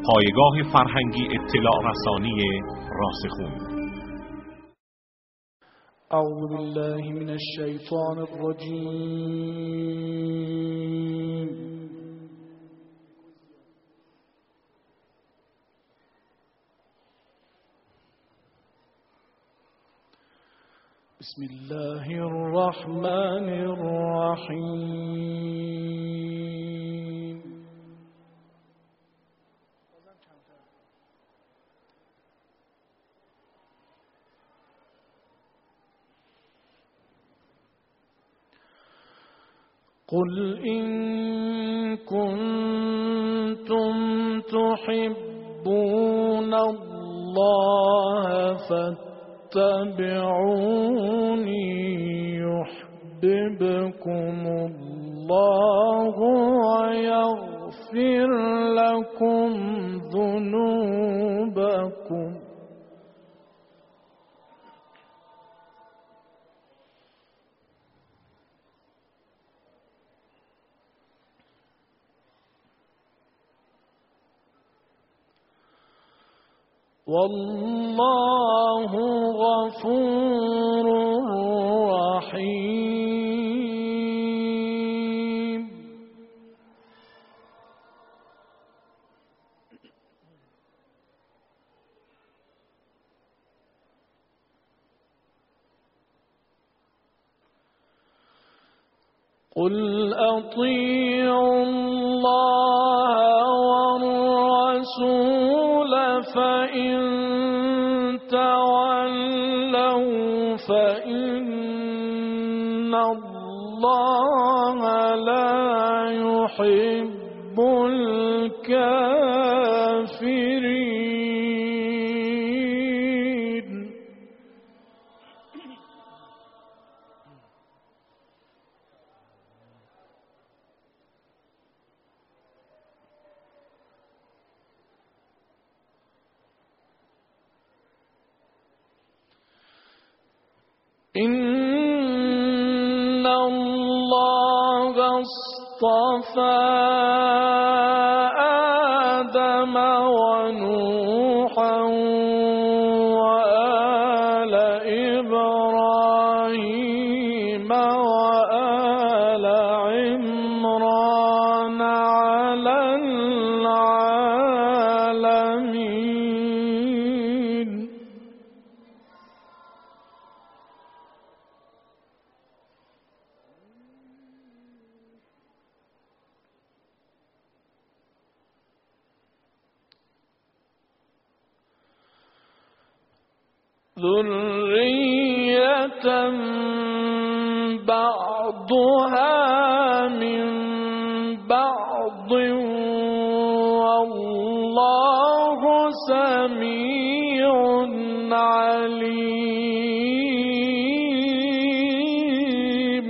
پایگاه فرهنگی اطلاع رسانی راسخون. اعوذ بالله من الشیطان الرجیم. بسم الله الرحمن الرحیم. قل إن كنتم تحبون الله فاتبعوني يحببكم الله ويغفر لكم ذنوبكم. والله غفور رحيم. قل أطيعوا الله والرسول فإن تولوا فإن الله لا يحب الكافرين. إن الله اصطفى آدم ونوحا وآل إبراهيم وآل عمران على العالمين. ذرية بعضها من بعض والله سميع عليم.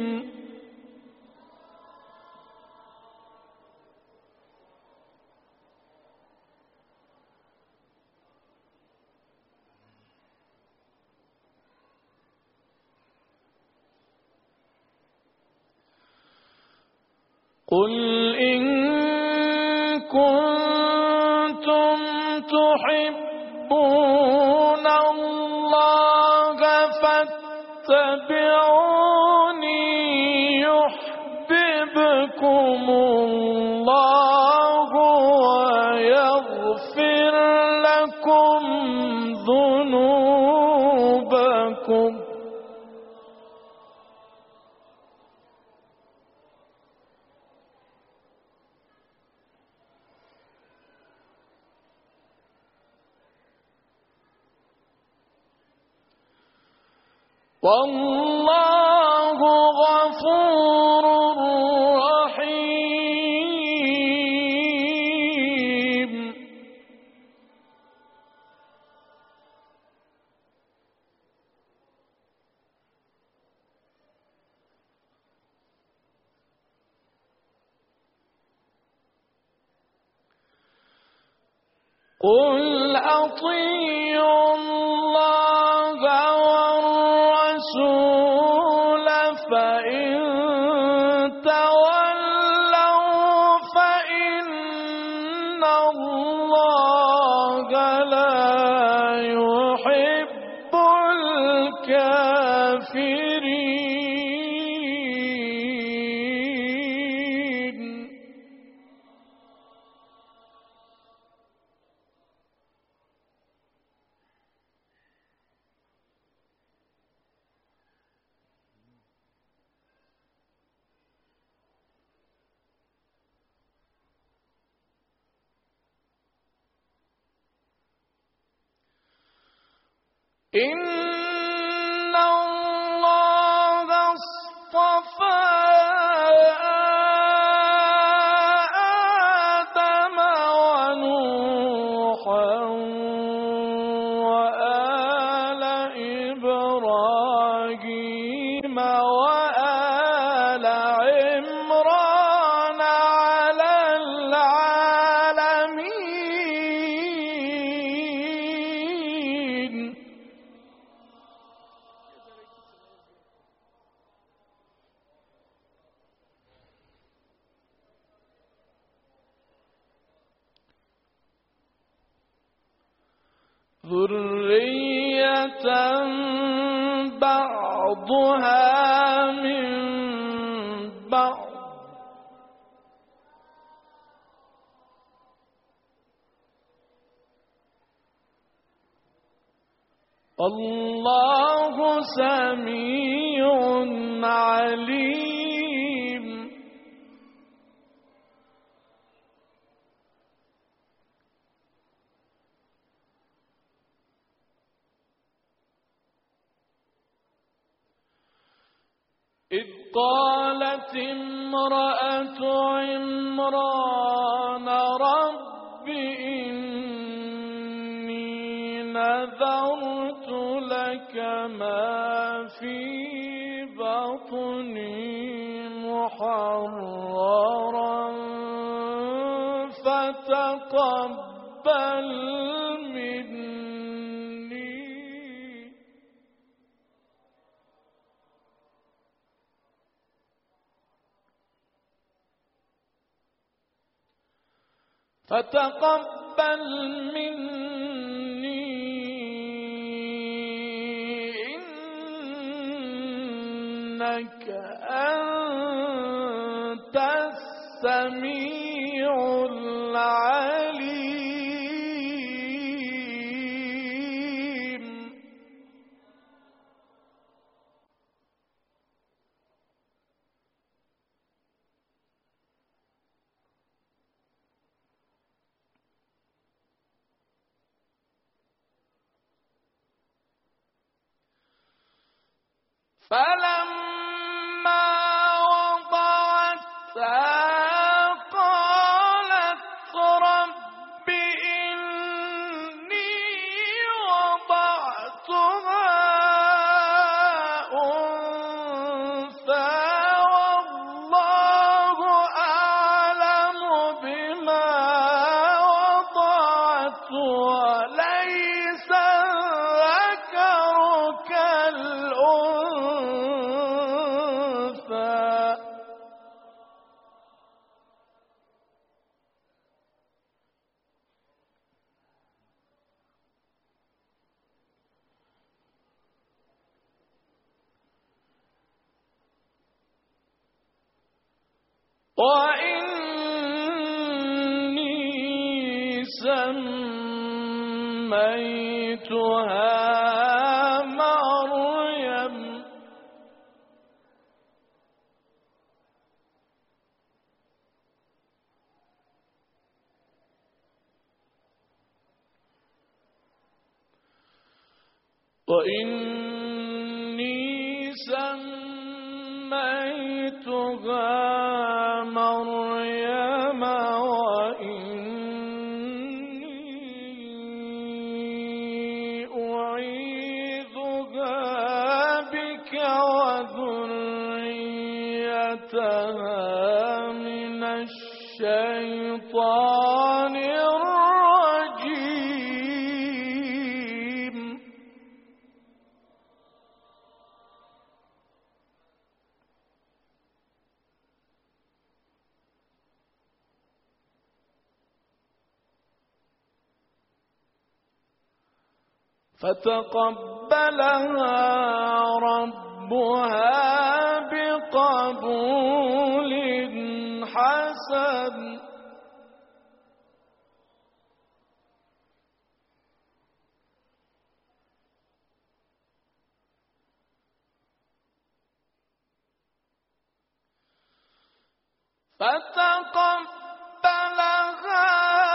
قل إن كنتم تحبون الله فاتبعوني يحببكم الله ويغفر لكم ذنوبكم. والله غفور رحيم. قل أطيعوا الله والرسول فإن تولوا فإن الله الكافرين إن الله اصطفى آدم ونوحا وآل إبراهيم وآل عمران على العالمين ذرية بعضها من بعض الله سميع عليم إذ قالت امرأة عمران رب إني نذرت لك ما في بطني محررا فتقبل مني إنك أنت السميع العليم فلما وضعتها قالت رب إني وضعتها أنثى والله أعلم بما وضعت وليس الذكر كالأنثى وإني سميتها مريم وإني أعيذها بك وذريتها من الشيطان الرجيم فتقبلها ربها ربها بقبول حسن فتقبلها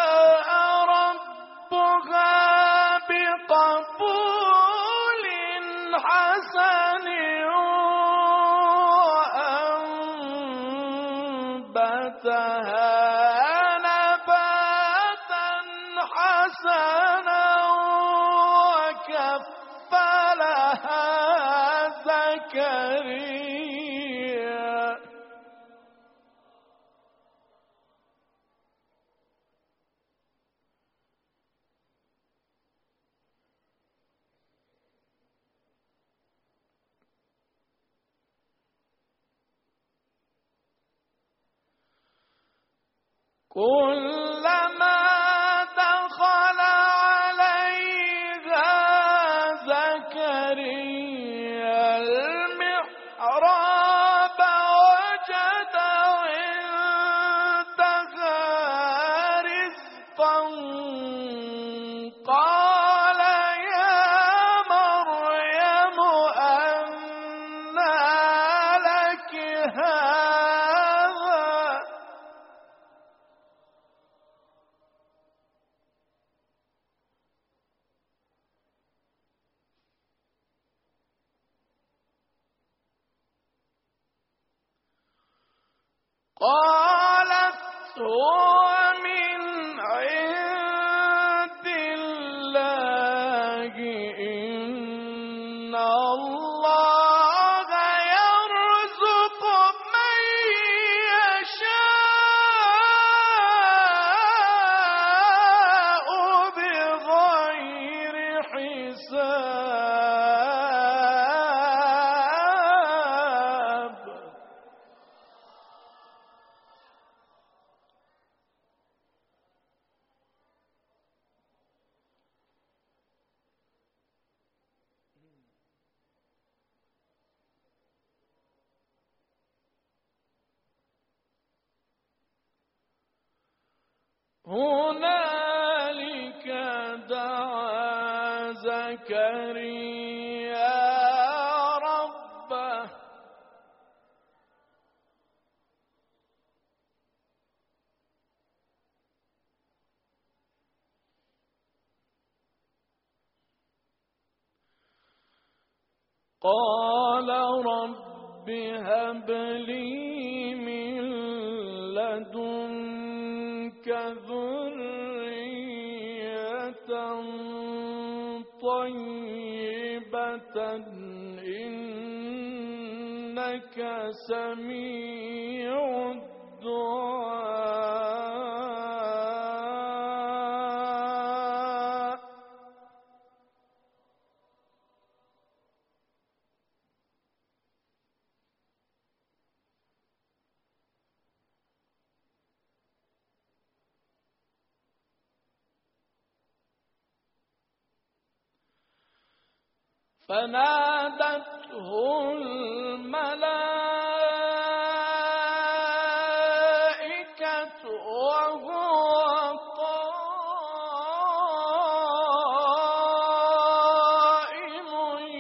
ربها بقبول حسن وأنبتها نباتا حسنا وكفلها زكريا كلما دخل عليها زكريا المحراب وجد عندها رزقا قال يا مريم أنى لك هذا قالت هو من عند الله إن الله يرزق من يشاء بغير حساب هنالك دعا زكريا ربه قال رب هب لي من لدنك ذرية طيبة إنك سميع الدعاء فنادته الملائكة وهو قائم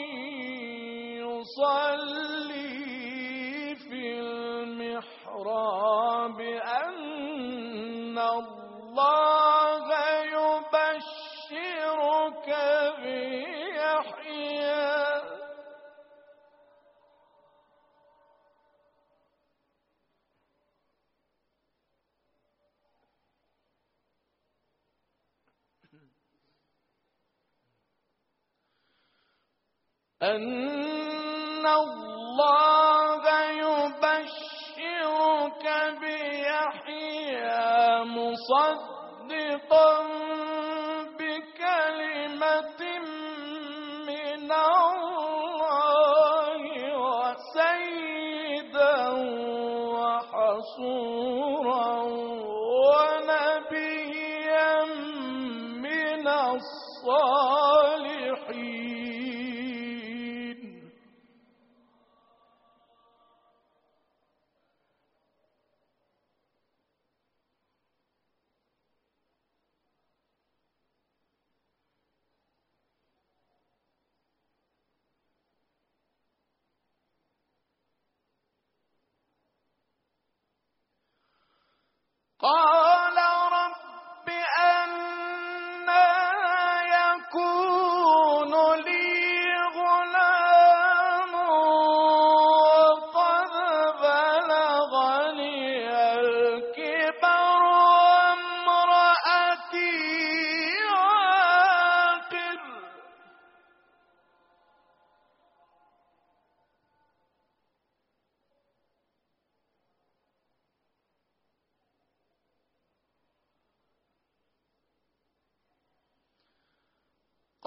يصلي في المحراب أن الله يبشرك بيحيى أن الله يبشرك بيحيى مصدقا بكلمة من الله وسيدا وحصورا ونبيا من الصالحين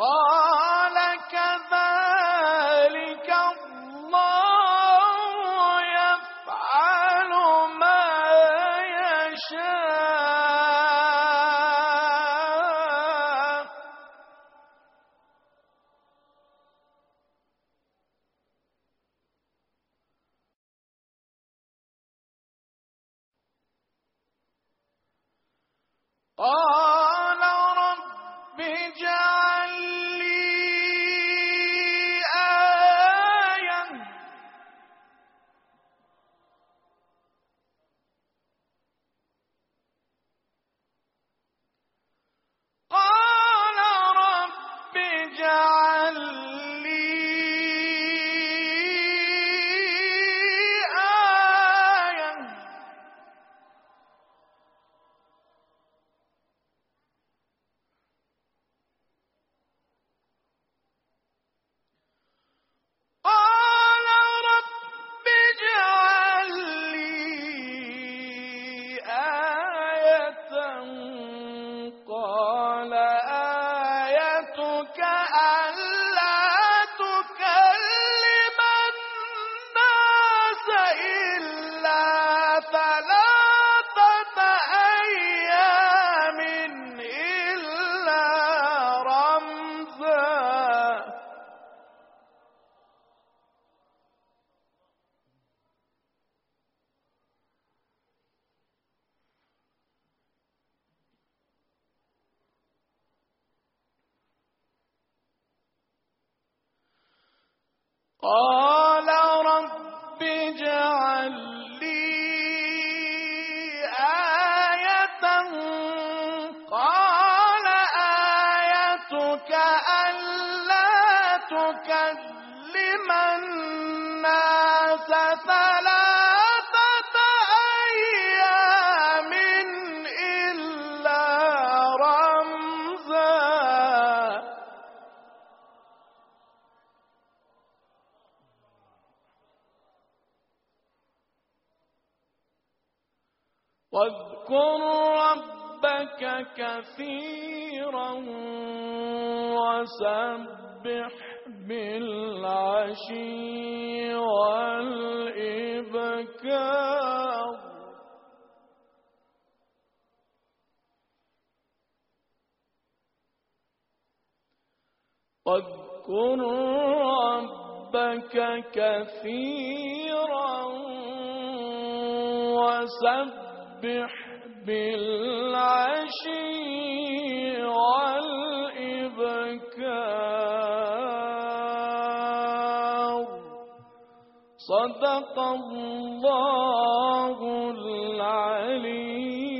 قال كذلك الله يفعل ما يشاء قال رب اجعل لي آية قال رب اجعل لي آية قال رب اجعل لي آية قال آيتك ألا تكلم الناس إلا ثلاثة أيام إلا رمزا قال رب اجعل لي آية قال آيتك ألا تكلم الناس ثلاثة أيام إلا رمزا واذكر ربك كثيرا وسبح بالعشي والإبكار واذكر ربك كثيرا وسبح بالعشي والإبكار صدق الله العليم